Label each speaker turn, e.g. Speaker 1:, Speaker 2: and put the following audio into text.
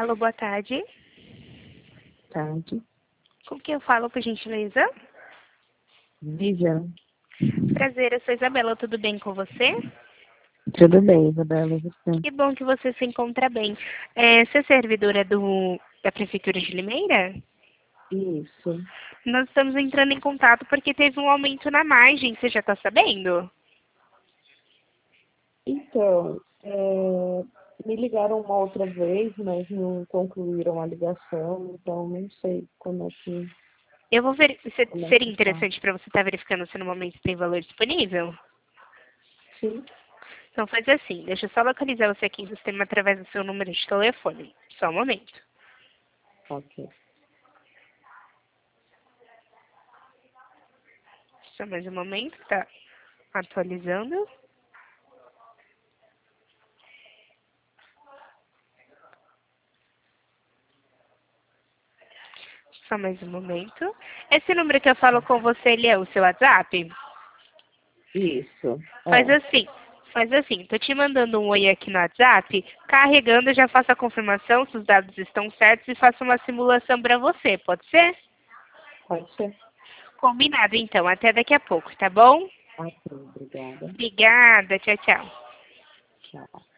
Speaker 1: Alô, boa tarde.
Speaker 2: Tarde.
Speaker 1: Com quem eu falo, por gentileza?
Speaker 2: Vivian.
Speaker 1: Prazer, eu sou Isabela, tudo bem com você?
Speaker 2: Tudo bem, Isabela, você?
Speaker 1: Que bom que você se encontra bem. Você é servidora da Prefeitura de Limeira?
Speaker 2: Isso.
Speaker 1: Nós estamos entrando em contato porque teve um aumento na margem, você já está sabendo?
Speaker 2: Então, me ligaram uma outra vez, mas não concluíram a ligação, então não sei
Speaker 1: Eu vou ver,
Speaker 2: como é
Speaker 1: seria
Speaker 2: que tá.
Speaker 1: interessante para você estar verificando se no momento tem valor disponível?
Speaker 2: Sim.
Speaker 1: Então faz assim, deixa eu só localizar você aqui no sistema através do seu número de telefone. Só um momento.
Speaker 2: Ok.
Speaker 1: Só mais um momento, tá atualizando. Só mais um momento. Esse número que eu falo com você, ele é o seu WhatsApp?
Speaker 2: Isso.
Speaker 1: Faz assim, tô te mandando um oi aqui no WhatsApp, carregando, eu já faço a confirmação se os dados estão certos e faço uma simulação para você, pode ser?
Speaker 2: Pode ser.
Speaker 1: Combinado, então, até daqui a pouco, tá bom?
Speaker 2: Ok, obrigada.
Speaker 1: Obrigada, tchau, tchau.
Speaker 2: Tchau.